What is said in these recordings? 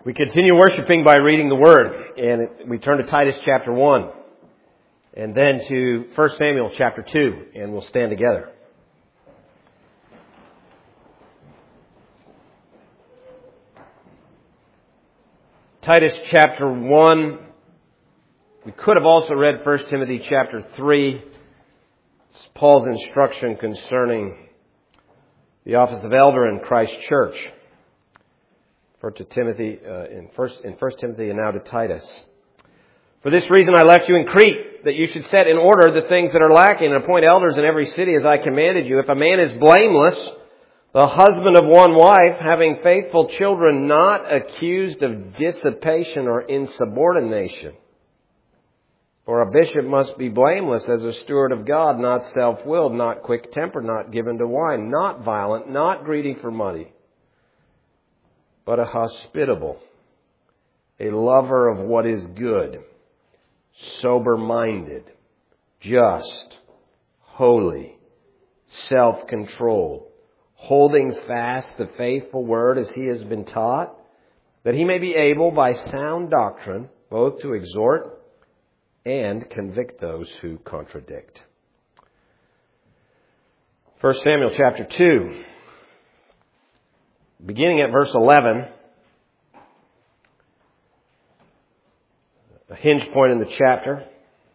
We continue worshiping by reading the Word, and we turn to Titus chapter 1, and then to 1 Samuel chapter 2, and we'll stand together. Titus chapter 1, we could have also read 1 Timothy chapter 3. It's Paul's instruction concerning the office of elder in Christ's church. To Timothy in First Timothy and now to Titus. For this reason I left you in Crete, that you should set in order the things that are lacking and appoint elders in every city as I commanded you. If a man is blameless, the husband of one wife, having faithful children, not accused of dissipation or insubordination. For a bishop must be blameless as a steward of God, not self-willed, not quick-tempered, not given to wine, not violent, not greedy for money, but a hospitable, a lover of what is good, sober-minded, just, holy, self-controlled, holding fast the faithful word as he has been taught, that he may be able by sound doctrine both to exhort and convict those who contradict. 1 Samuel chapter 2. Beginning at verse 11, a hinge point in the chapter.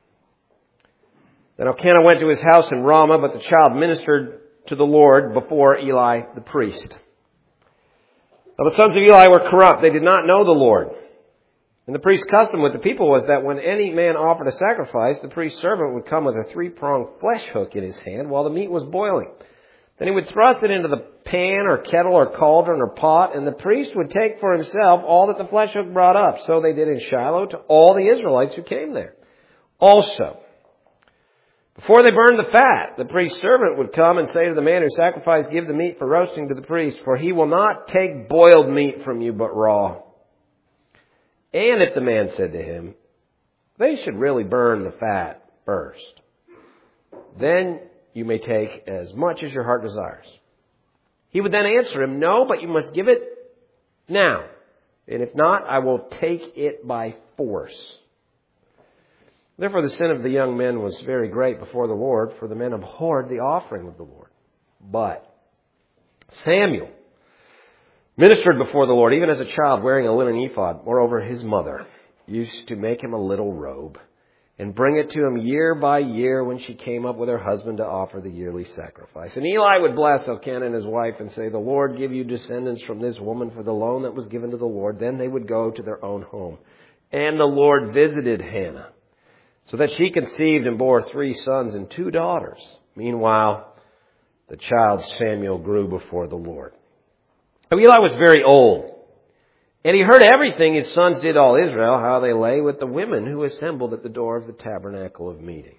Then Elkanah went to his house in Ramah, but the child ministered to the Lord before Eli the priest. Now the sons of Eli were corrupt. They did not know the Lord. And the priest's custom with the people was that when any man offered a sacrifice, the priest's servant would come with a 3-pronged flesh hook in his hand while the meat was boiling. Then he would thrust it into the pan or kettle or cauldron or pot, and the priest would take for himself all that the flesh hook brought up. So they did in Shiloh to all the Israelites who came there. Also, before they burned the fat, the priest's servant would come and say to the man who sacrificed, give the meat for roasting to the priest, for he will not take boiled meat from you but raw. And if the man said to him, they should really burn the fat first, then you may take as much as your heart desires. He would then answer him, no, but you must give it now. And if not, I will take it by force. Therefore the sin of the young men was very great before the Lord, for the men abhorred the offering of the Lord. But Samuel ministered before the Lord, even as a child wearing a linen ephod. Moreover, his mother used to make him a little robe and bring it to him year by year when she came up with her husband to offer the yearly sacrifice. And Eli would bless Elkanah and his wife and say, the Lord give you descendants from this woman for the loan that was given to the Lord. Then they would go to their own home. And the Lord visited Hannah, so that she conceived and bore 3 sons and 2 daughters. Meanwhile, the child Samuel grew before the Lord. Now Eli was very old, and he heard everything his sons did all Israel, how they lay with the women who assembled at the door of the tabernacle of meeting.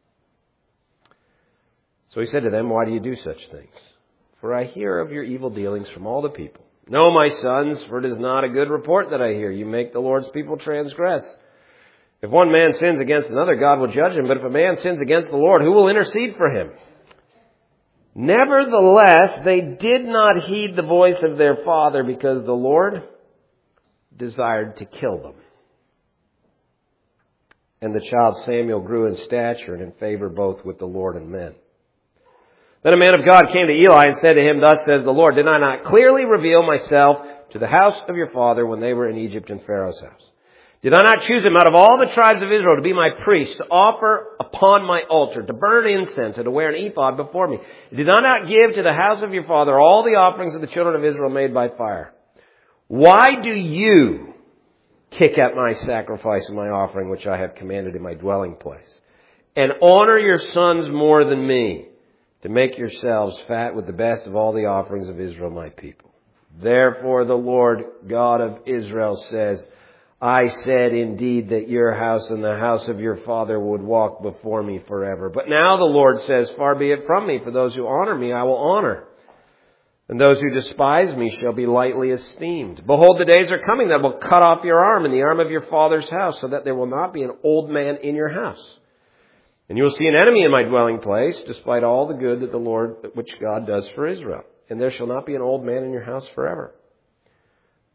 So he said to them, why do you do such things? For I hear of your evil dealings from all the people. No, my sons, for it is not a good report that I hear. You make the Lord's people transgress. If one man sins against another, God will judge him. But if a man sins against the Lord, who will intercede for him? Nevertheless, they did not heed the voice of their father, because the Lord desired to kill them. And the child Samuel grew in stature and in favor both with the Lord and men. Then a man of God came to Eli and said to him, thus says the Lord, did I not clearly reveal myself to the house of your father when they were in Egypt in Pharaoh's house? Did I not choose him out of all the tribes of Israel to be my priest, to offer upon my altar, to burn incense, and to wear an ephod before me? Did I not give to the house of your father all the offerings of the children of Israel made by fire? Why do you kick at my sacrifice and my offering, which I have commanded in my dwelling place, and honor your sons more than me, to make yourselves fat with the best of all the offerings of Israel, my people? Therefore the Lord God of Israel says, I said indeed that your house and the house of your father would walk before me forever. But now the Lord says, far be it from me, for those who honor me I will honor, and those who despise me shall be lightly esteemed. Behold, the days are coming that will cut off your arm and the arm of your father's house, so that there will not be an old man in your house. And you will see an enemy in my dwelling place, despite all the good that the Lord, which God does for Israel. And there shall not be an old man in your house forever.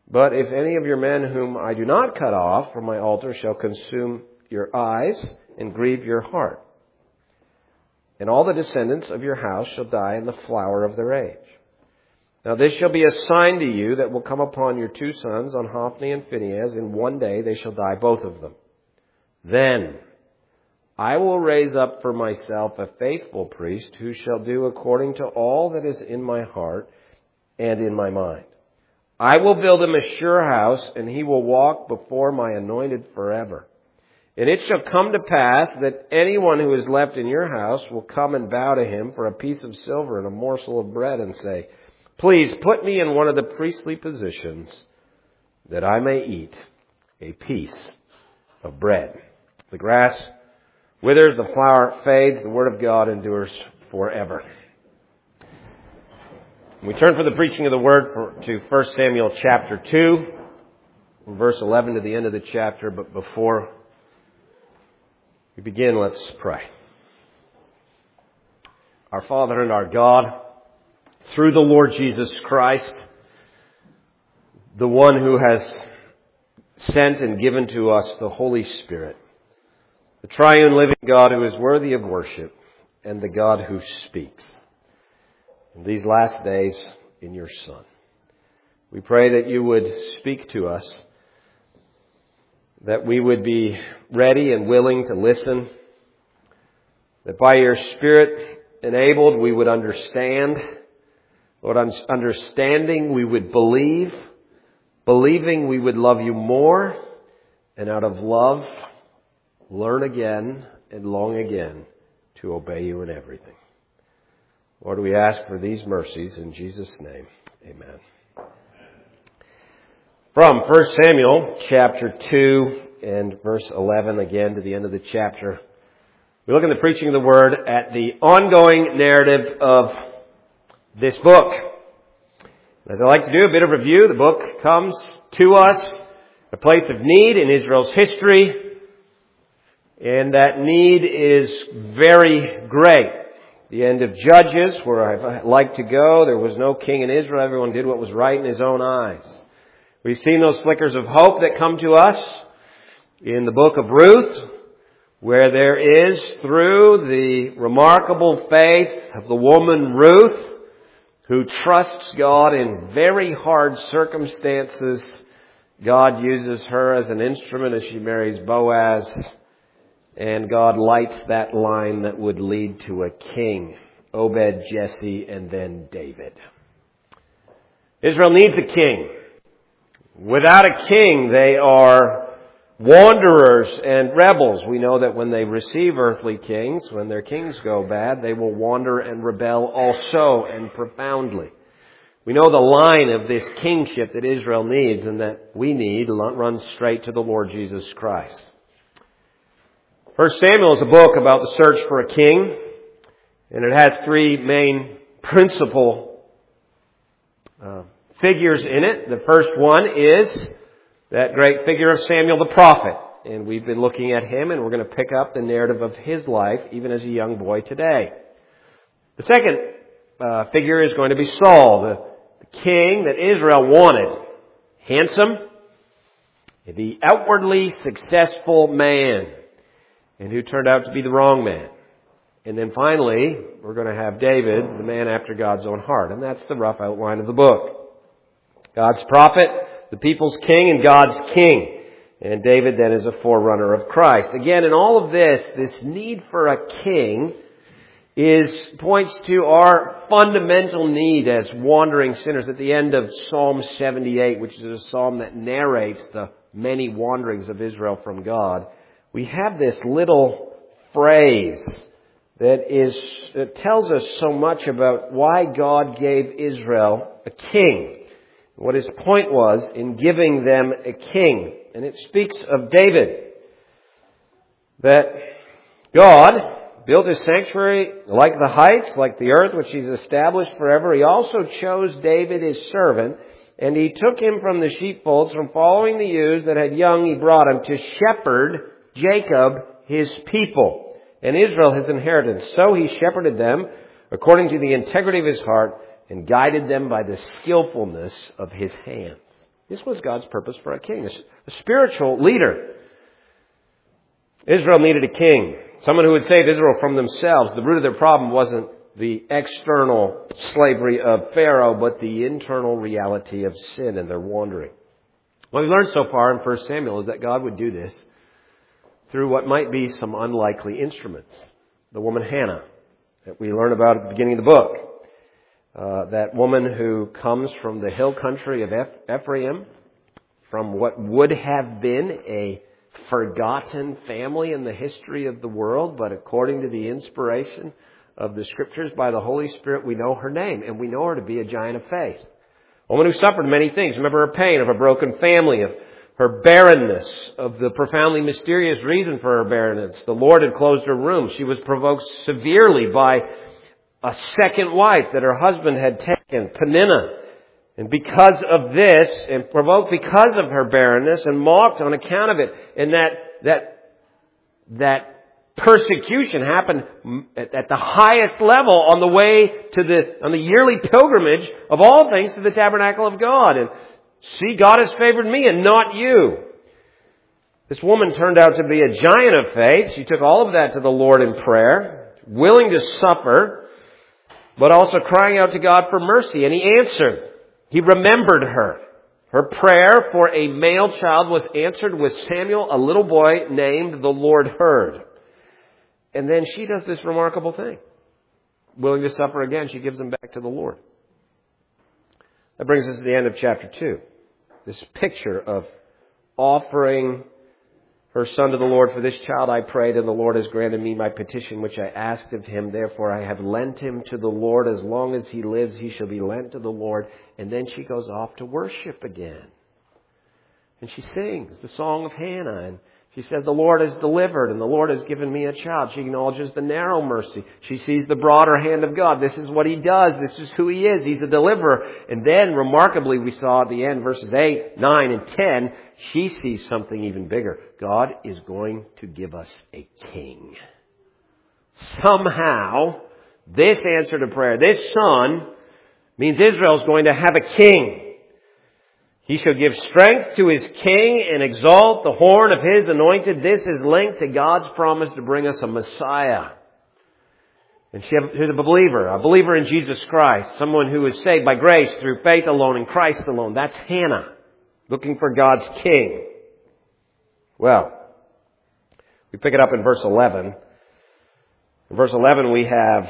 But if any of your men whom I do not cut off from my altar shall consume your eyes and grieve your heart, and all the descendants of your house shall die in the flower of their age. Now this shall be a sign to you that will come upon your 2 sons, on Hophni and Phinehas. In one day they shall die, both of them. Then I will raise up for myself a faithful priest who shall do according to all that is in my heart and in my mind. I will build him a sure house, and he will walk before my anointed forever. And it shall come to pass that anyone who is left in your house will come and bow to him for a piece of silver and a morsel of bread and say, Please put me in one of the priestly positions that I may eat a piece of bread. The grass withers, the flower fades, the word of God endures forever. We turn for the preaching of the word to 1 Samuel chapter 2, from verse 11 to the end of the chapter. But before we begin, let's pray. Our Father and our God, through the Lord Jesus Christ, the one who has sent and given to us the Holy Spirit, the triune living God who is worthy of worship, and the God who speaks in these last days in your Son. We pray that you would speak to us, that we would be ready and willing to listen, that by your Spirit enabled we would understand. Lord, understanding we would believe, believing we would love you more, and out of love learn again and long again to obey you in everything. Lord, we ask for these mercies in Jesus' name. Amen. From 1 Samuel chapter 2 and verse 11 again to the end of the chapter, we look in the preaching of the word at the ongoing narrative of this book. As I like to do, a bit of review. The book comes to us, a place of need in Israel's history, and that need is very great. The end of Judges, where I'd like to go, there was no king in Israel. Everyone did what was right in his own eyes. We've seen those flickers of hope that come to us in the book of Ruth, where there is, through the remarkable faith of the woman Ruth, who trusts God in very hard circumstances, God uses her as an instrument as she marries Boaz, and God lights that line that would lead to a king, Obed, Jesse, and then David. Israel needs a king. Without a king, they are wanderers and rebels. We know that when they receive earthly kings, when their kings go bad, they will wander and rebel also, and profoundly. We know the line of this kingship that Israel needs and that we need runs straight to the Lord Jesus Christ. 1 Samuel is a book about the search for a king, and it has 3 main principal figures in it. The first one is that great figure of Samuel the prophet. And we've been looking at him, and we're going to pick up the narrative of his life, even as a young boy today. The second figure is going to be Saul, the king that Israel wanted. Handsome, the outwardly successful man, and who turned out to be the wrong man. And then finally, we're going to have David, the man after God's own heart. And that's the rough outline of the book. God's prophet, the people's king, and God's king. And David then is a forerunner of Christ. Again, in all of this need for a king points to our fundamental need as wandering sinners. At the end of Psalm 78, which is a psalm that narrates the many wanderings of Israel from God, we have this little phrase that tells us so much about why God gave Israel a king. What his point was in giving them a king. And it speaks of David. That God built his sanctuary like the heights, like the earth, which he's established forever. He also chose David, his servant, and he took him from the sheepfolds, from following the ewes that had young, he brought him to shepherd Jacob, his people, and Israel, his inheritance. So he shepherded them according to the integrity of his heart, and guided them by the skillfulness of his hands. This was God's purpose for a king, a spiritual leader. Israel needed a king, someone who would save Israel from themselves. The root of their problem wasn't the external slavery of Pharaoh, but the internal reality of sin and their wandering. What we learned so far in 1 Samuel is that God would do this through what might be some unlikely instruments. The woman Hannah, that we learn about at the beginning of the book. That woman who comes from the hill country of Ephraim, from what would have been a forgotten family in the history of the world, but according to the inspiration of the Scriptures by the Holy Spirit, we know her name, and we know her to be a giant of faith. A woman who suffered many things. Remember her pain of a broken family, of her barrenness, of the profoundly mysterious reason for her barrenness. The Lord had closed her womb. She was provoked severely by a second wife that her husband had taken, Peninnah. And because of this, and provoked because of her barrenness, and mocked on account of it, and that persecution happened at the highest level on the way to on the yearly pilgrimage of all things to the tabernacle of God. And see, God has favored me and not you. This woman turned out to be a giant of faith. She took all of that to the Lord in prayer, willing to suffer, but also crying out to God for mercy. And He answered. He remembered her. Her prayer for a male child was answered with Samuel, a little boy named the Lord heard. And then she does this remarkable thing. Willing to suffer again, she gives him back to the Lord. That brings us to the end of chapter 2. This picture of offering her son to the Lord. For this child I prayed, and the Lord has granted me my petition which I asked of Him. Therefore I have lent him to the Lord. As long as he lives, he shall be lent to the Lord. And then she goes off to worship again. And she sings the song of Hannah. And she says, the Lord has delivered and the Lord has given me a child. She acknowledges the narrow mercy. She sees the broader hand of God. This is what He does. This is who He is. He's a deliverer. And then, remarkably, we saw at the end, verses 8, 9, and 10, she sees something even bigger. God is going to give us a king. Somehow, this answer to prayer, this son, means Israel is going to have a king. He shall give strength to His king and exalt the horn of His anointed. This is linked to God's promise to bring us a Messiah. And she's a believer in Jesus Christ, someone who is saved by grace through faith alone in Christ alone. That's Hannah, looking for God's king. Well, we pick it up in verse 11. In verse 11 we have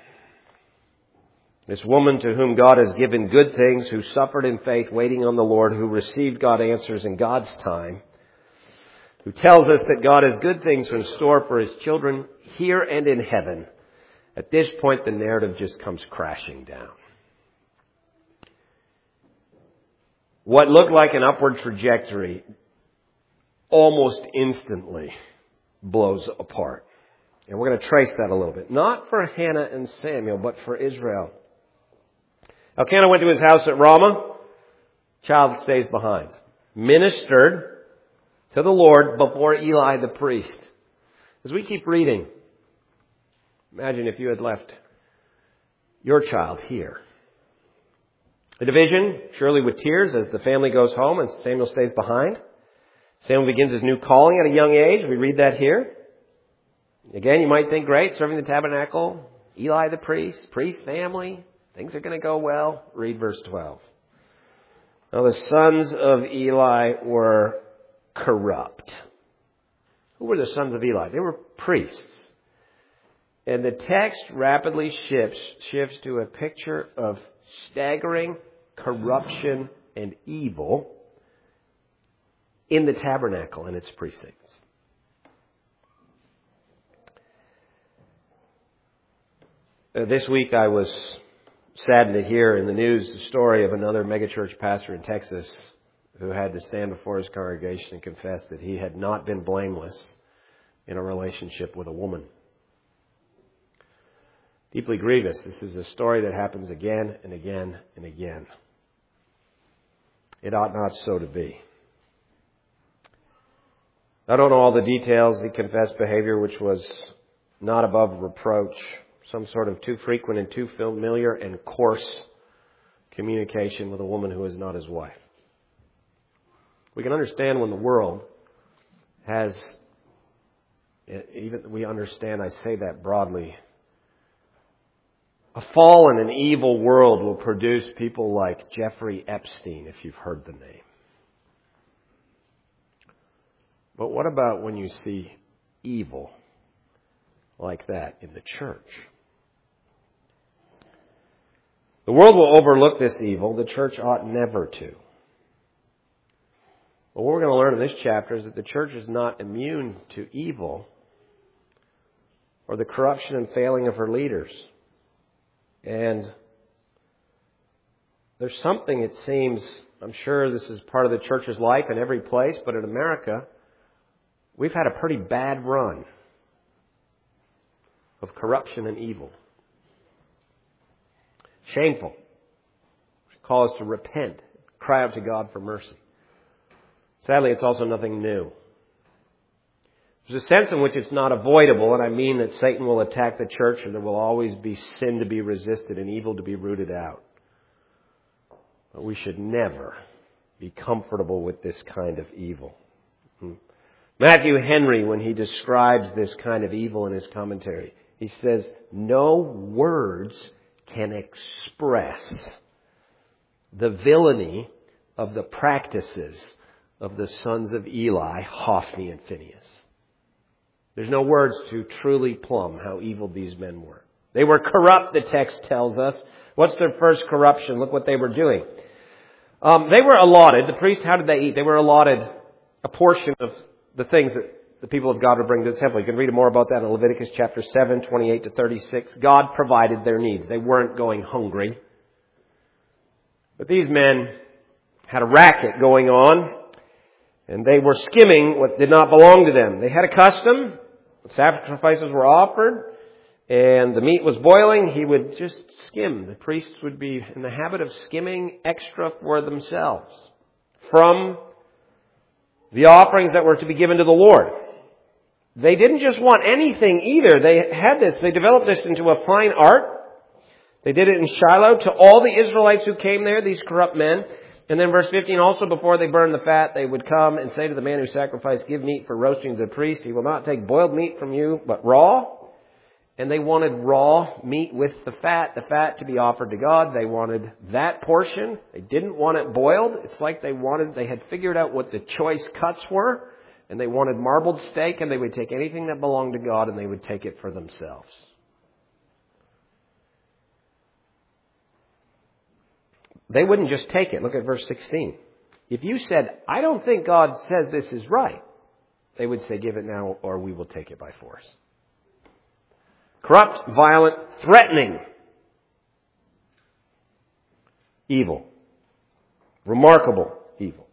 this woman to whom God has given good things, who suffered in faith, waiting on the Lord, who received God's answers in God's time, who tells us that God has good things in store for His children here and in heaven. At this point, the narrative just comes crashing down. What looked like an upward trajectory almost instantly blows apart. And we're going to trace that a little bit. Not for Hannah and Samuel, but for Israel. Elkanah went to his house at Ramah. Child stays behind. Ministered to the Lord before Eli the priest. As we keep reading, imagine if you had left your child here. A division, surely with tears, as the family goes home and Samuel stays behind. Samuel begins his new calling at a young age. We read that here. Again, you might think, great, serving the tabernacle, Eli the priest family. Things are going to go well. Read verse 12. Now the sons of Eli were corrupt. Who were the sons of Eli? They were priests. And the text rapidly shifts to a picture of staggering corruption and evil in the tabernacle and its precincts. This week I was saddened to hear in the news the story of another megachurch pastor in Texas who had to stand before his congregation and confess that he had not been blameless in a relationship with a woman. Deeply grievous. This is a story that happens again and again and again. It ought not so to be. I don't know all the details. He confessed behavior which was not above reproach. Some sort of too frequent and too familiar and coarse communication with a woman who is not his wife. We can understand when the world has, even we understand, I say that broadly, a fallen and evil world will produce people like Jeffrey Epstein, if you've heard the name. But what about when you see evil like that in the church? The world will overlook this evil. The church ought never to. But what we're going to learn in this chapter is that the church is not immune to evil or the corruption and failing of her leaders. And there's something, it seems, I'm sure this is part of the church's life in every place, but in America, we've had a pretty bad run of corruption and evil. Shameful. It should call us to repent, cry out to God for mercy. Sadly, it's also nothing new. There's a sense in which it's not avoidable, and I mean that Satan will attack the church and there will always be sin to be resisted and evil to be rooted out. But we should never be comfortable with this kind of evil. Matthew Henry, when he describes this kind of evil in his commentary, he says, no words can express the villainy of the practices of the sons of Eli, Hophni and Phinehas. There's no words to truly plumb how evil these men were. They were corrupt, the text tells us. What's their first corruption? Look what they were doing. They were allotted, the priests, how did they eat? They were allotted a portion of the things that the people of God would bring to the temple. You can read more about that in Leviticus chapter 7, 28 to 36. God provided their needs. They weren't going hungry. But these men had a racket going on, and they were skimming what did not belong to them. They had a custom. Sacrifices were offered, and the meat was boiling. He would just skim. The priests would be in the habit of skimming extra for themselves from the offerings that were to be given to the Lord. They didn't just want anything either. They developed this into a fine art. They did it in Shiloh to all the Israelites who came there, these corrupt men. And then verse 15, also before they burned the fat, they would come and say to the man who sacrificed, give meat for roasting to the priest. He will not take boiled meat from you, but raw. And they wanted raw meat with the fat to be offered to God. They wanted that portion. They didn't want it boiled. It's like they had figured out what the choice cuts were, and they wanted marbled steak, and they would take anything that belonged to God and they would take it for themselves. They wouldn't just take it. Look at verse 16. If you said, I don't think God says this is right, they would say, give it now or we will take it by force. Corrupt, violent, threatening. Evil. Remarkable evil.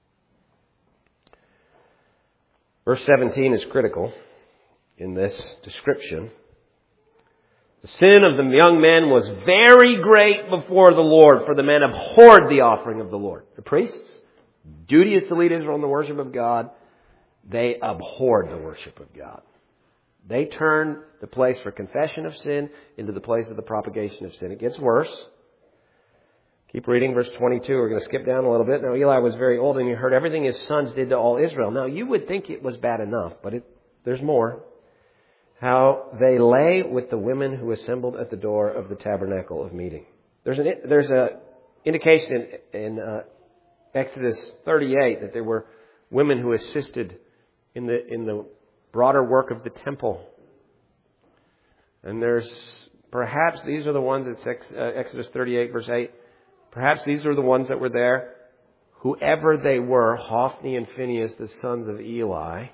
Verse 17 is critical in this description. The sin of the young men was very great before the Lord, for the men abhorred the offering of the Lord. The priests, duty is to lead Israel in the worship of God. They abhorred the worship of God. They turned the place for confession of sin into the place of the propagation of sin. It gets worse. Keep reading verse 22. We're going to skip down a little bit. Now Eli was very old and he heard everything his sons did to all Israel. Now you would think it was bad enough, but there's more. How they lay with the women who assembled at the door of the tabernacle of meeting. There's an indication in Exodus 38 that there were women who assisted in the broader work of the temple. And there's perhaps these are the ones, it's Exodus 38 verse 8. Perhaps these are the ones that were there. Whoever they were, Hophni and Phinehas, the sons of Eli,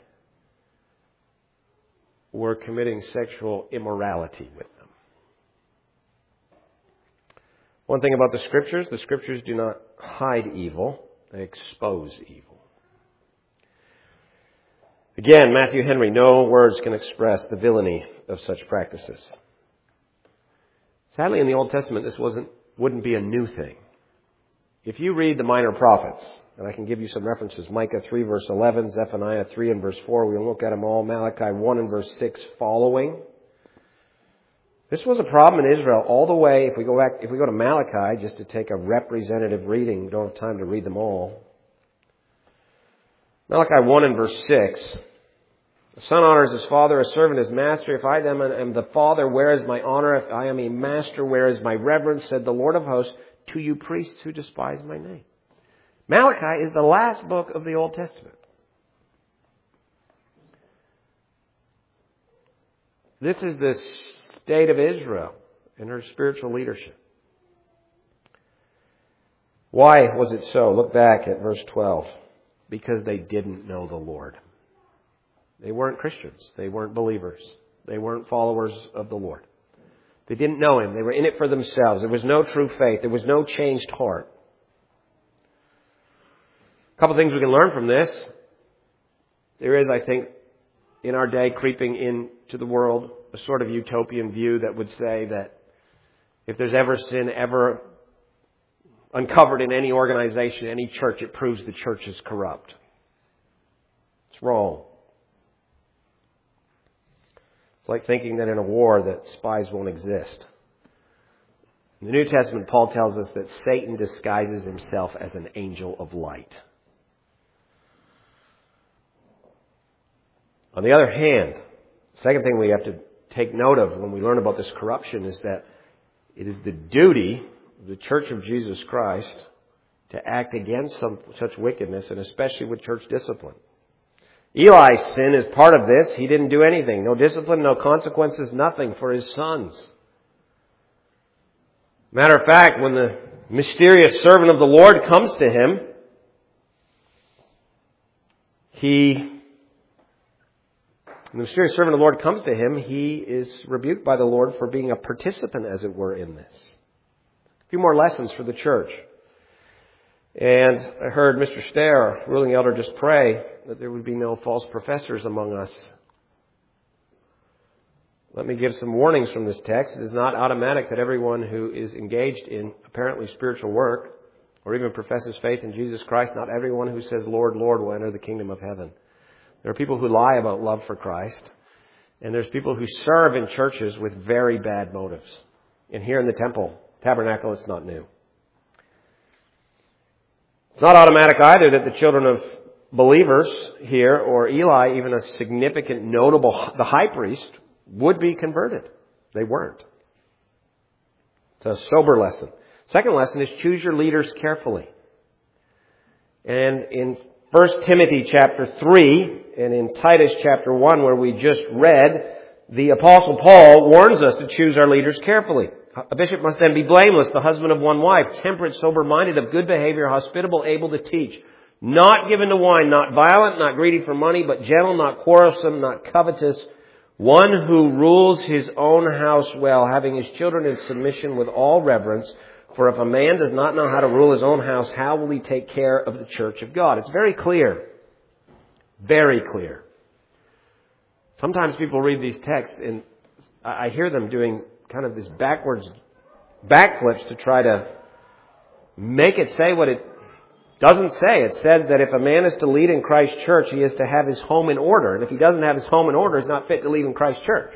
were committing sexual immorality with them. One thing about the Scriptures do not hide evil, they expose evil. Again, Matthew Henry, no words can express the villainy of such practices. Sadly, in the Old Testament, this wouldn't be a new thing. If you read the minor prophets, and I can give you some references, Micah 3 verse 11, Zephaniah 3 and verse 4, we'll look at them all, Malachi 1 and verse 6 following. This was a problem in Israel all the way, if we go to Malachi, just to take a representative reading, we don't have time to read them all. Malachi 1 and verse 6. The son honors his father, a servant his master. If I then am the father, where is my honor? If I am a master, where is my reverence? Said the Lord of hosts to you priests who despise my name. Malachi is the last book of the Old Testament. This is the state of Israel and her spiritual leadership. Why was it so? Look back at verse 12. Because they didn't know the Lord. They weren't Christians. They weren't believers. They weren't followers of the Lord. They didn't know Him. They were in it for themselves. There was no true faith. There was no changed heart. A couple things we can learn from this. There is, I think, in our day creeping into the world a sort of utopian view that would say that if there's ever sin ever uncovered in any organization, any church, it proves the church is corrupt. It's wrong. It's like thinking that in a war that spies won't exist. In the New Testament, Paul tells us that Satan disguises himself as an angel of light. On the other hand, the second thing we have to take note of when we learn about this corruption is that it is the duty of the Church of Jesus Christ to act against such wickedness, and especially with church discipline. Eli's sin is part of this. He didn't do anything. No discipline, no consequences, nothing for his sons. Matter of fact, when the mysterious servant of the Lord comes to him, he is rebuked by the Lord for being a participant, as it were, in this. A few more lessons for the church. And I heard Mr. Stair, ruling elder, just pray that there would be no false professors among us. Let me give some warnings from this text. It is not automatic that everyone who is engaged in apparently spiritual work or even professes faith in Jesus Christ, not everyone who says, Lord, Lord, will enter the kingdom of heaven. There are people who lie about love for Christ. And there's people who serve in churches with very bad motives. And here in the temple, tabernacle, it's not new. It's not automatic either that the children of believers here, or Eli, even a significant, notable, the high priest, would be converted. They weren't. It's a sober lesson. Second lesson is choose your leaders carefully. And in 1 Timothy chapter 3 and in Titus chapter 1, where we just read, the Apostle Paul warns us to choose our leaders carefully. A bishop must then be blameless, the husband of one wife, temperate, sober-minded, of good behavior, hospitable, able to teach, not given to wine, not violent, not greedy for money, but gentle, not quarrelsome, not covetous, one who rules his own house well, having his children in submission with all reverence. For if a man does not know how to rule his own house, how will he take care of the church of God? It's very clear. Very clear. Sometimes people read these texts and I hear them doing kind of this backflips to try to make it say what it doesn't say. It said that if a man is to lead in Christ's church, he is to have his home in order. And if he doesn't have his home in order, he's not fit to lead in Christ's church.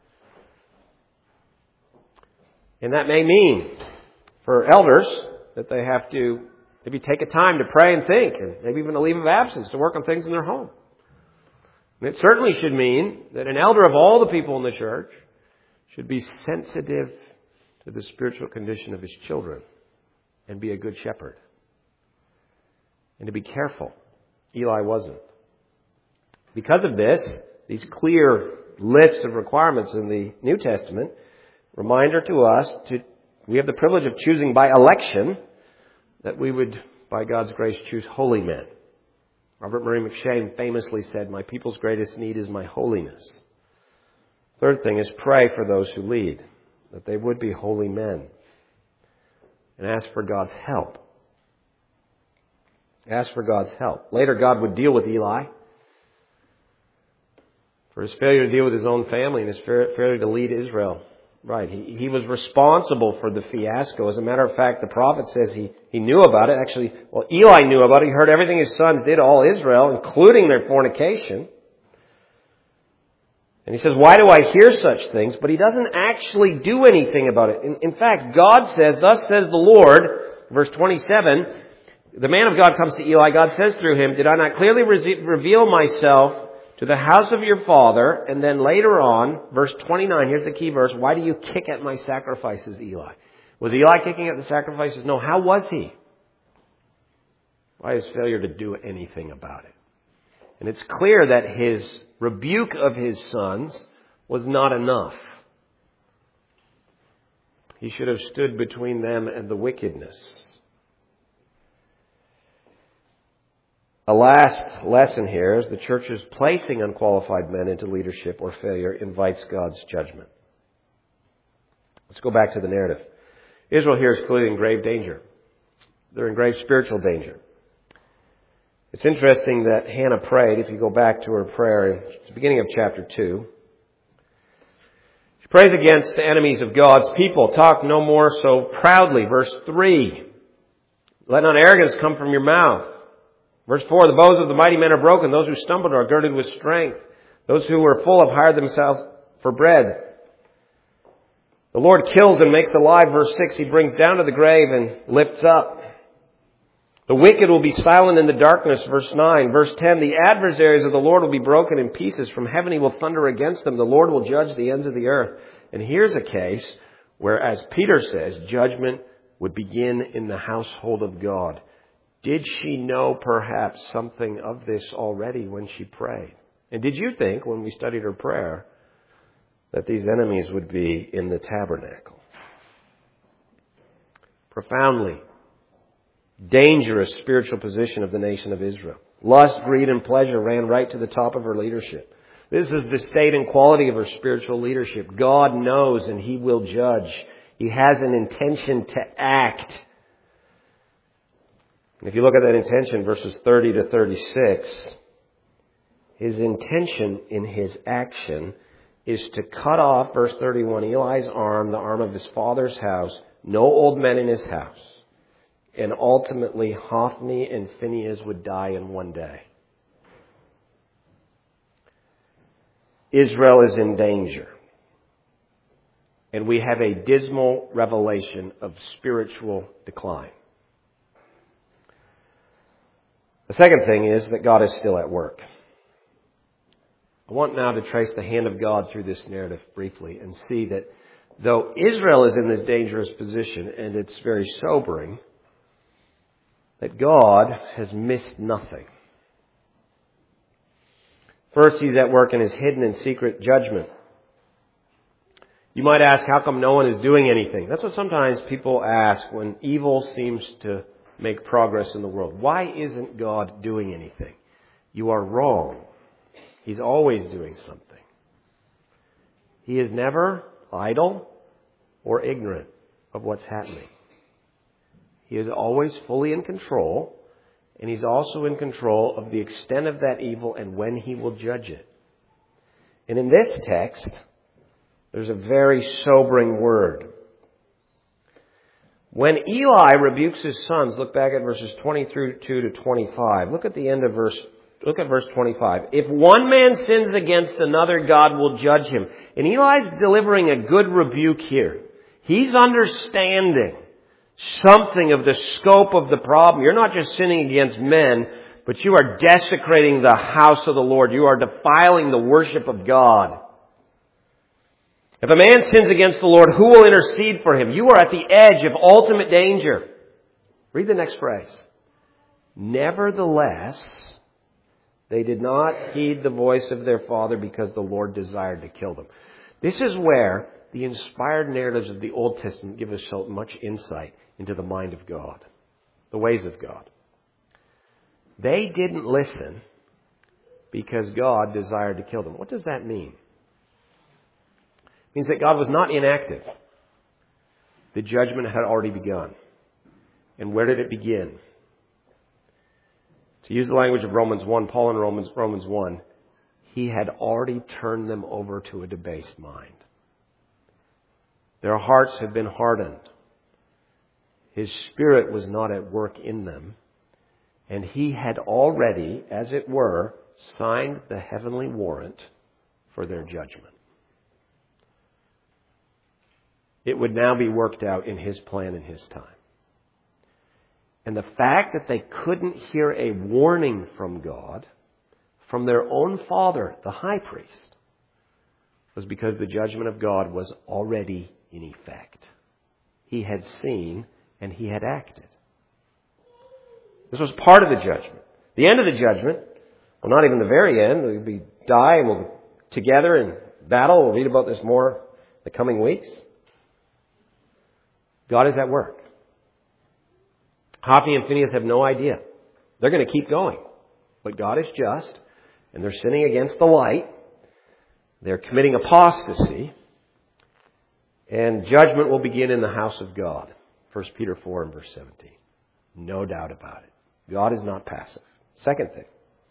And that may mean for elders that they have to maybe take a time to pray and think, and maybe even a leave of absence to work on things in their home. And it certainly should mean that an elder of all the people in the church should be sensitive to the spiritual condition of his children and be a good shepherd. And to be careful. Eli wasn't. Because of this, these clear lists of requirements in the New Testament, reminder to us we have the privilege of choosing by election that we would, by God's grace, choose holy men. Robert Murray McCheyne famously said, my people's greatest need is my holiness. Third thing is pray for those who lead, that they would be holy men. And ask for God's help. Ask for God's help. Later, God would deal with Eli for his failure to deal with his own family and his failure to lead Israel. Right. He was responsible for the fiasco. As a matter of fact, the prophet says he knew about it. Actually, Eli knew about it. He heard everything his sons did, all Israel, including their fornication. And he says, why do I hear such things? But he doesn't actually do anything about it. In fact, God says, thus says the Lord, verse 27, the man of God comes to Eli. God says through him, did I not clearly reveal myself to the house of your father? And then later on, verse 29, here's the key verse. Why do you kick at my sacrifices, Eli? Was Eli kicking at the sacrifices? No. How was he? Why his failure to do anything about it? And it's clear that his rebuke of his sons was not enough. He should have stood between them and the wickedness. A last lesson here is the church's placing unqualified men into leadership or failure invites God's judgment. Let's go back to the narrative. Israel here is clearly in grave danger. They're in grave spiritual danger. It's interesting that Hannah prayed, if you go back to her prayer at the beginning of chapter 2. She prays against the enemies of God's people. Talk no more so proudly. Verse 3. Let not arrogance come from your mouth. Verse 4. The bows of the mighty men are broken. Those who stumbled are girded with strength. Those who were full have hired themselves for bread. The Lord kills and makes alive. Verse 6. He brings down to the grave and lifts up. The wicked will be silent in the darkness. Verse 9. Verse 10. The adversaries of the Lord will be broken in pieces. From heaven he will thunder against them. The Lord will judge the ends of the earth. And here's a case where, as Peter says, judgment would begin in the household of God. Did she know perhaps something of this already when she prayed? And did you think, when we studied her prayer, that these enemies would be in the tabernacle? Profoundly dangerous spiritual position of the nation of Israel. Lust, greed, and pleasure ran right to the top of her leadership. This is the state and quality of her spiritual leadership. God knows and He will judge. He has an intention to act. And if you look at that intention, verses 30 to 36, His intention in His action is to cut off, verse 31, Eli's arm, the arm of his father's house, no old men in his house. And ultimately, Hophni and Phinehas would die in one day. Israel is in danger. And we have a dismal revelation of spiritual decline. The second thing is that God is still at work. I want now to trace the hand of God through this narrative briefly and see that though Israel is in this dangerous position, and it's very sobering, that God has missed nothing. First, He's at work in His hidden and secret judgment. You might ask, how come no one is doing anything? That's what sometimes people ask when evil seems to make progress in the world. Why isn't God doing anything? You are wrong. He's always doing something. He is never idle or ignorant of what's happening. He is always fully in control, and He's also in control of the extent of that evil and when He will judge it. And in this text, there's a very sobering word. When Eli rebukes his sons, look back at verses 22 to 25. Look at the end of verse 25. If one man sins against another, God will judge him. And Eli's delivering a good rebuke here. He's understanding something of the scope of the problem. You're not just sinning against men, but you are desecrating the house of the Lord. You are defiling the worship of God. If a man sins against the Lord, who will intercede for him? You are at the edge of ultimate danger. Read the next phrase. Nevertheless, they did not heed the voice of their father because the Lord desired to kill them. This is where the inspired narratives of the Old Testament give us so much insight into the mind of God, the ways of God. They didn't listen because God desired to kill them. What does that mean? It means that God was not inactive. The judgment had already begun. And where did it begin? To use the language of Romans 1, Paul in Romans 1, He had already turned them over to a debased mind. Their hearts had been hardened. His Spirit was not at work in them. And He had already, as it were, signed the heavenly warrant for their judgment. It would now be worked out in His plan and His time. And the fact that they couldn't hear a warning from God, from their own father, the high priest, was because the judgment of God was already in effect. He had seen and he had acted. This was part of the judgment. The end of the judgment, well, not even the very end. We die and we'll be together in battle. We'll read about this more in the coming weeks. God is at work. Hophni and Phinehas have no idea. They're going to keep going. But God is just, and they're sinning against the light. They're committing apostasy. And judgment will begin in the house of God. 1 Peter 4 and verse 17. No doubt about it. God is not passive. Second thing.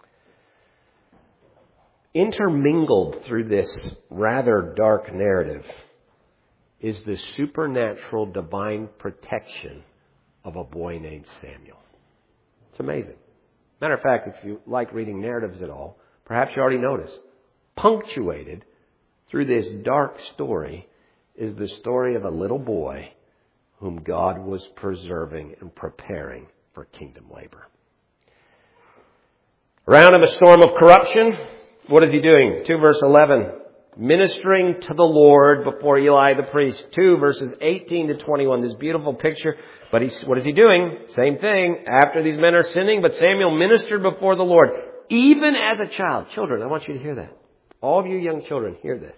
Intermingled through this rather dark narrative is the supernatural divine protection of a boy named Samuel. It's amazing. Matter of fact, if you like reading narratives at all, perhaps you already noticed, punctuated through this dark story is the story of a little boy whom God was preserving and preparing for kingdom labor. Around him a storm of corruption. What is he doing? 2 verse 11. Ministering to the Lord before Eli the priest. 2 verses 18 to 21. This beautiful picture. But what is he doing? Same thing. After these men are sinning, but Samuel ministered before the Lord. Even as a child. Children, I want you to hear that. All of you young children, hear this.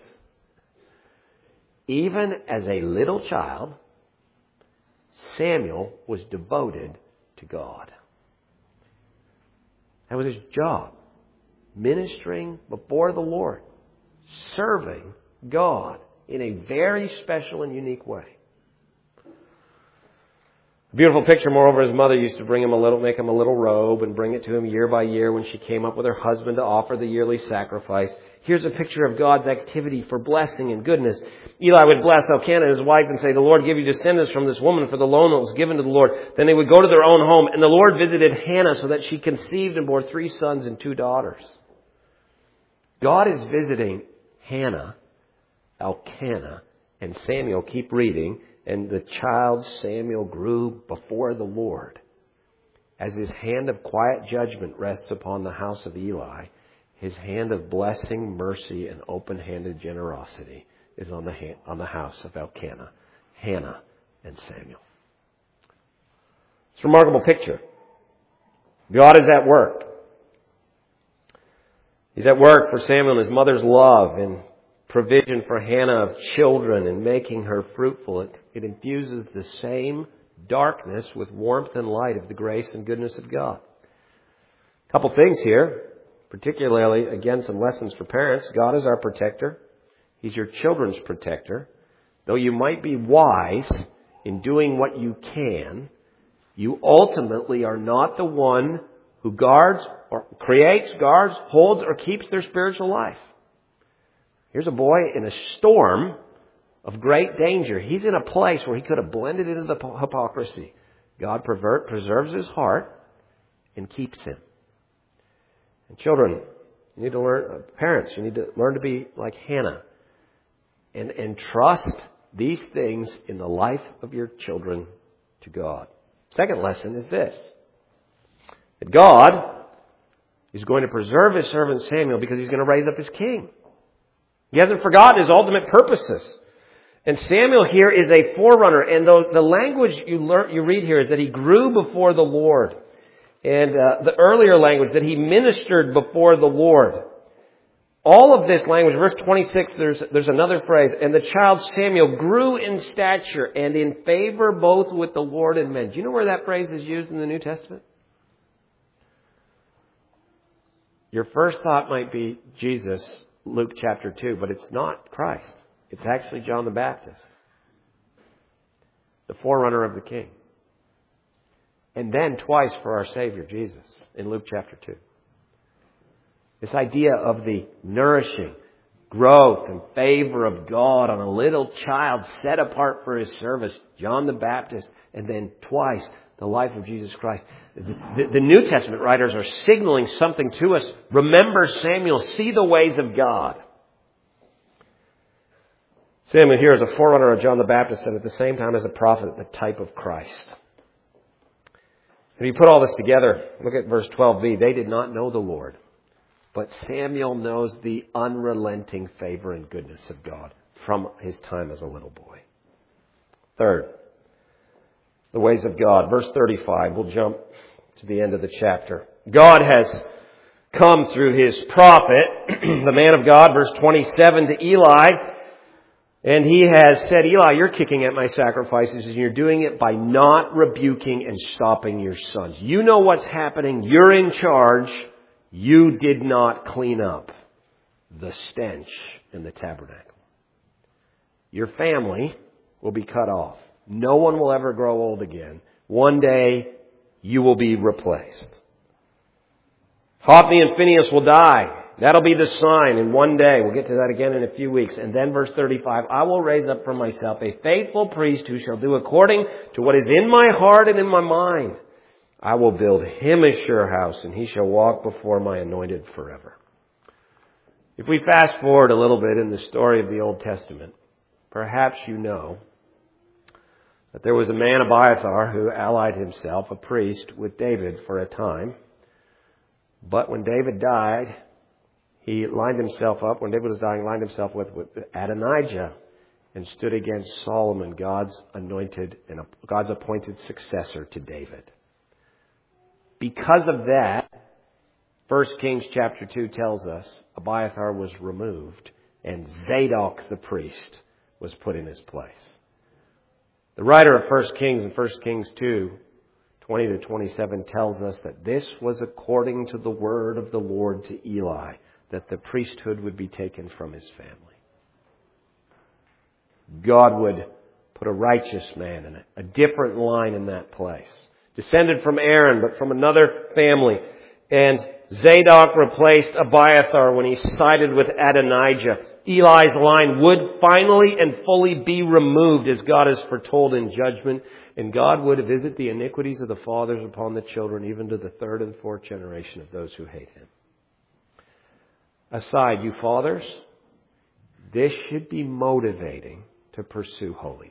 Even as a little child, Samuel was devoted to God. That was his job. Ministering before the Lord. Serving God in a very special and unique way. A beautiful picture, moreover, his mother used to make him a little robe and bring it to him year by year when she came up with her husband to offer the yearly sacrifice. Here's a picture of God's activity for blessing and goodness. Eli would bless Elkanah, his wife, and say, "The Lord give you descendants from this woman for the loan that was given to the Lord." Then they would go to their own home, and the Lord visited Hannah so that she conceived and bore 3 sons and 2 daughters. God is visiting Hannah, Elkanah, and Samuel. Keep reading. And the child Samuel grew before the Lord. As his hand of quiet judgment rests upon the house of Eli, his hand of blessing, mercy, and open-handed generosity is on the house of Elkanah, Hannah, and Samuel. It's a remarkable picture. God is at work. He's at work for Samuel and his mother's love and provision for Hannah of children and making her fruitful. It infuses the same darkness with warmth and light of the grace and goodness of God. A couple things here, particularly, again, some lessons for parents. God is our protector. He's your children's protector. Though you might be wise in doing what you can, you ultimately are not the one who guards or creates, guards, holds, or keeps their spiritual life. Here's a boy in a storm of great danger. He's in a place where he could have blended into the hypocrisy. God preserves his heart and keeps him. And children, you need to learn, parents, you need to learn to be like Hannah and trust these things in the life of your children to God. Second lesson is this: that God is going to preserve his servant Samuel because he's going to raise up his king. He hasn't forgotten his ultimate purposes. And Samuel here is a forerunner. And the language you read here is that he grew before the Lord. And the earlier language, that he ministered before the Lord. All of this language, verse 26, there's another phrase. And the child Samuel grew in stature and in favor both with the Lord and men. Do you know where that phrase is used in the New Testament? Your first thought might be Jesus, Luke chapter 2, but it's not Christ. It's actually John the Baptist, the forerunner of the King. And then twice for our Savior, Jesus, in Luke chapter 2. This idea of the nourishing growth and favor of God on a little child set apart for his service, John the Baptist, and then twice the life of Jesus Christ. The New Testament writers are signaling something to us. Remember Samuel, see the ways of God. Samuel here is a forerunner of John the Baptist and at the same time as a prophet, the type of Christ. And you put all this together, look at verse 12b. They did not know the Lord, but Samuel knows the unrelenting favor and goodness of God from his time as a little boy. Third, the ways of God. Verse 35, we'll jump to the end of the chapter. God has come through his prophet, the man of God, verse 27, to Eli. And he has said, Eli, you're kicking at my sacrifices and you're doing it by not rebuking and stopping your sons. You know what's happening. You're in charge. You did not clean up the stench in the tabernacle. Your family will be cut off. No one will ever grow old again. One day you will be replaced. Hophni and Phinehas will die. That'll be the sign in one day. We'll get to that again in a few weeks. And then verse 35, I will raise up for myself a faithful priest who shall do according to what is in my heart and in my mind. I will build him a sure house, and he shall walk before my anointed forever. If we fast forward a little bit in the story of the Old Testament, perhaps you know that there was a man, Abiathar, who allied himself, a priest, with David for a time. But when David died, he lined himself up, when David was dying, lined himself with Adonijah and stood against Solomon, God's anointed and God's appointed successor to David. Because of that, 1 Kings chapter 2 tells us Abiathar was removed and Zadok the priest was put in his place. The writer of 1 Kings in 1 Kings 2, 20 to 27 tells us that this was according to the word of the Lord to Eli, that the priesthood would be taken from his family. God would put a righteous man in it, a different line in that place. Descended from Aaron, but from another family. And Zadok replaced Abiathar when he sided with Adonijah. Eli's line would finally and fully be removed as God has foretold in judgment. And God would visit the iniquities of the fathers upon the children, even to the third and fourth generation of those who hate him. Aside, you fathers, this should be motivating to pursue holiness.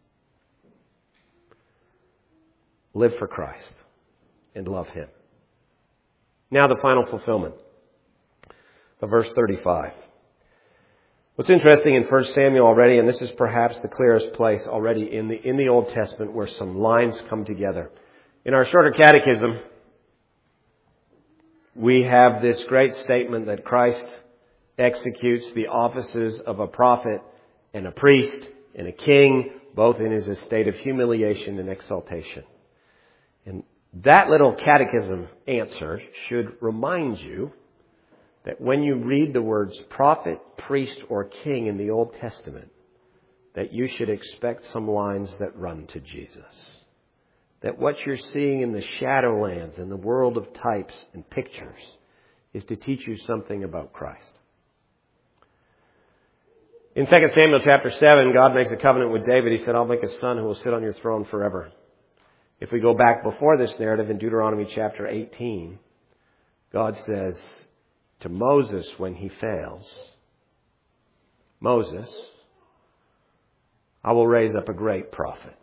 Live for Christ and love him. Now the final fulfillment of verse 35. What's interesting in 1 Samuel already, and this is perhaps the clearest place already in the Old Testament where some lines come together. In our shorter catechism, we have this great statement that Christ executes the offices of a prophet and a priest and a king, both in his estate of humiliation and exaltation. And that little catechism answer should remind you that when you read the words prophet, priest, or king in the Old Testament, that you should expect some lines that run to Jesus. That what you're seeing in the shadowlands and the world of types and pictures is to teach you something about Christ. In 2 Samuel chapter 7, God makes a covenant with David. He said, I'll make a son who will sit on your throne forever. If we go back before this narrative in Deuteronomy chapter 18, God says to Moses when he fails, Moses, I will raise up a great prophet.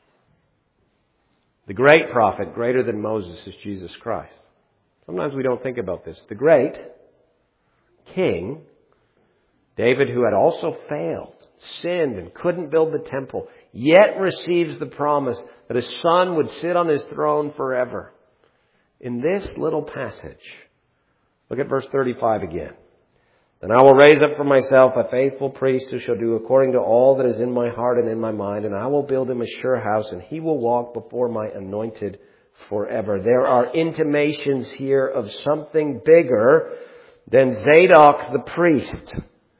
The great prophet, greater than Moses, is Jesus Christ. Sometimes we don't think about this. The great king, David, who had also failed, sinned, and couldn't build the temple, yet receives the promise that his son would sit on his throne forever. In this little passage, look at verse 35 again. Then I will raise up for myself a faithful priest who shall do according to all that is in my heart and in my mind, and I will build him a sure house, and he will walk before my anointed forever. There are intimations here of something bigger than Zadok the priest.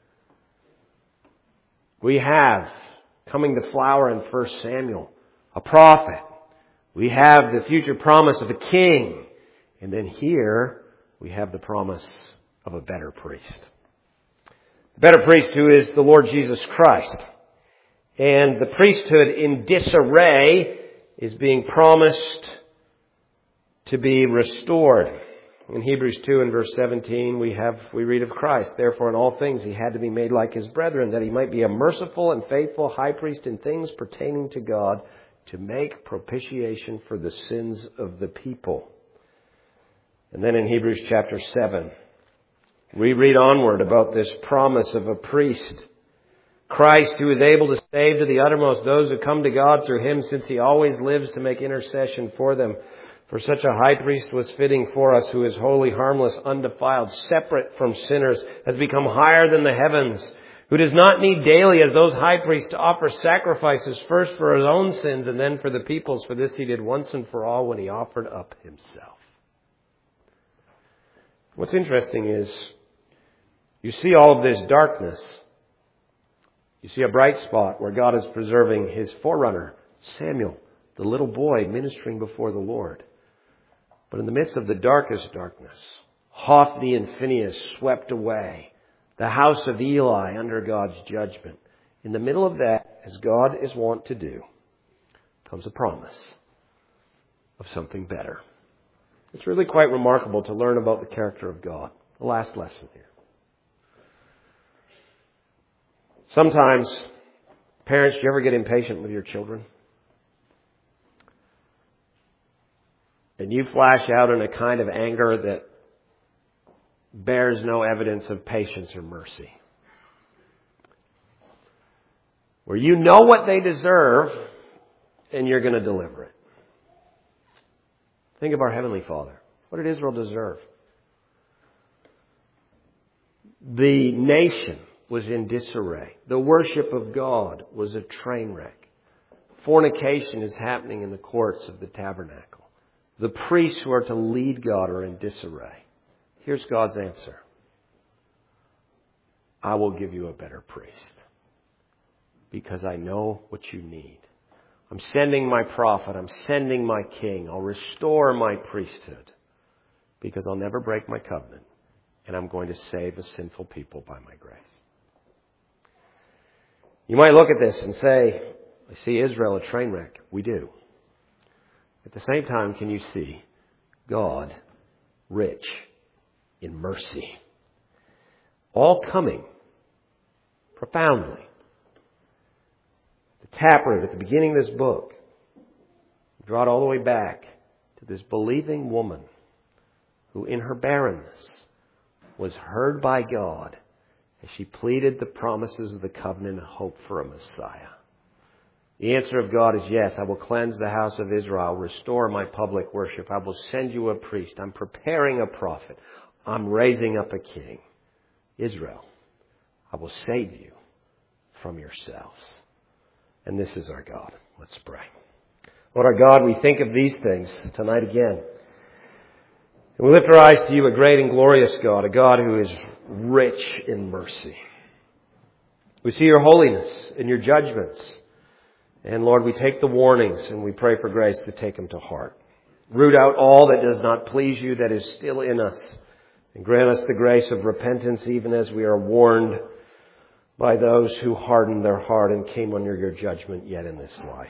We have, coming to flower in 1 Samuel, a prophet. We have the future promise of a king. And then here we have the promise of a better priest. The better priest who is the Lord Jesus Christ. And the priesthood in disarray is being promised to be restored. In Hebrews 2 and verse 17, we read of Christ. Therefore, in all things he had to be made like his brethren, that he might be a merciful and faithful high priest in things pertaining to God, to make propitiation for the sins of the people. And then in Hebrews chapter 7, we read onward about this promise of a priest, Christ, who is able to save to the uttermost those who come to God through him, since he always lives to make intercession for them. For such a high priest was fitting for us, who is holy, harmless, undefiled, separate from sinners, has become higher than the heavens, who does not need daily, as those high priests, to offer sacrifices, first for his own sins and then for the people's. For this he did once and for all when he offered up himself. What's interesting is, you see all of this darkness. You see a bright spot where God is preserving his forerunner, Samuel, the little boy ministering before the Lord. But in the midst of the darkest darkness, Hophni and Phinehas swept away, the house of Eli under God's judgment. In the middle of that, as God is wont to do, comes a promise of something better. It's really quite remarkable to learn about the character of God. The last lesson here. Sometimes, parents, do you ever get impatient with your children? And you flash out in a kind of anger that bears no evidence of patience or mercy. Where you know what they deserve and you're going to deliver it. Think of our Heavenly Father. What did Israel deserve? The nation was in disarray. The worship of God was a train wreck. Fornication is happening in the courts of the tabernacle. The priests who are to lead God are in disarray. Here's God's answer. I will give you a better priest because I know what you need. I'm sending my prophet. I'm sending my king. I'll restore my priesthood because I'll never break my covenant, and I'm going to save a sinful people by my grace. You might look at this and say, I see Israel a train wreck. We do. At the same time, can you see God rich in mercy? All coming profoundly. The taproot at the beginning of this book, draw it all the way back to this believing woman who in her barrenness was heard by God as she pleaded the promises of the covenant and hope for a Messiah. The answer of God is yes, I will cleanse the house of Israel. I'll restore my public worship. I will send you a priest. I'm preparing a prophet. I'm raising up a king. Israel, I will save you from yourselves. And this is our God. Let's pray. Lord our God, we think of these things tonight again. And we lift our eyes to you, a great and glorious God, a God who is rich in mercy. We see your holiness and your judgments. And Lord, we take the warnings and we pray for grace to take them to heart. Root out all that does not please you, that is still in us. And grant us the grace of repentance even as we are warned by those who hardened their heart and came under your judgment yet in this life.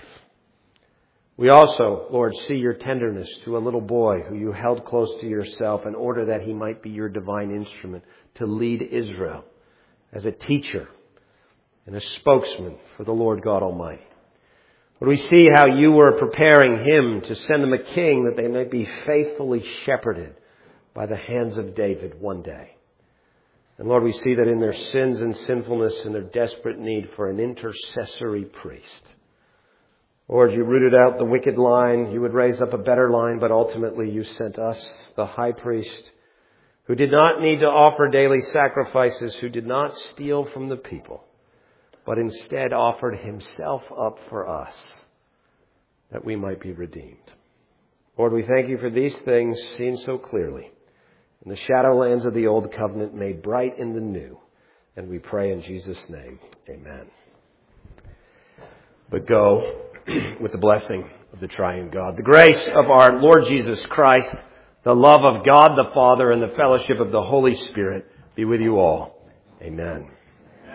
We also, Lord, see your tenderness to a little boy who you held close to yourself in order that he might be your divine instrument to lead Israel as a teacher and a spokesman for the Lord God Almighty. Lord, we see how you were preparing him to send them a king that they might be faithfully shepherded by the hands of David one day. And Lord, we see that in their sins and sinfulness and their desperate need for an intercessory priest. Lord, you rooted out the wicked line. You would raise up a better line, but ultimately you sent us, the high priest, who did not need to offer daily sacrifices, who did not steal from the people, but instead offered himself up for us, that we might be redeemed. Lord, we thank you for these things seen so clearly in the shadowlands of the old covenant made bright in the new. And we pray in Jesus' name, amen. But go with the blessing of the triune God. The grace of our Lord Jesus Christ, the love of God the Father, and the fellowship of the Holy Spirit be with you all. Amen.